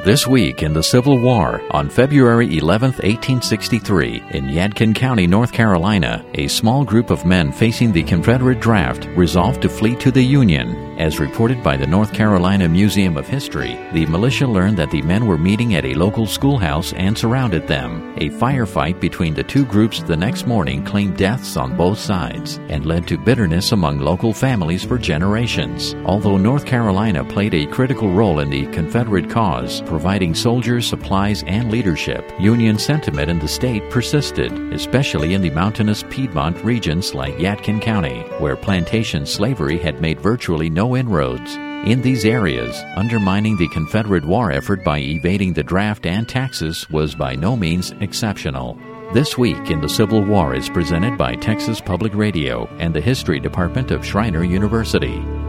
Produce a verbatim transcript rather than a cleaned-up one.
This week in the Civil War, on February eleventh, eighteen sixty-three, in Yadkin County, North Carolina, a small group of men facing the Confederate draft resolved to flee to the Union. As reported by the North Carolina Museum of History, the militia learned that the men were meeting at a local schoolhouse and surrounded them. A firefight between the two groups the next morning claimed deaths on both sides and led to bitterness among local families for generations. Although North Carolina played a critical role in the Confederate cause, providing soldiers, supplies, and leadership, Union sentiment in the state persisted, especially in the mountainous Piedmont regions like Yadkin County, where plantation slavery had made virtually no inroads. In these areas, undermining the Confederate war effort by evading the draft and taxes was by no means exceptional. This Week in the Civil War is presented by Texas Public Radio and the History Department of Schreiner University.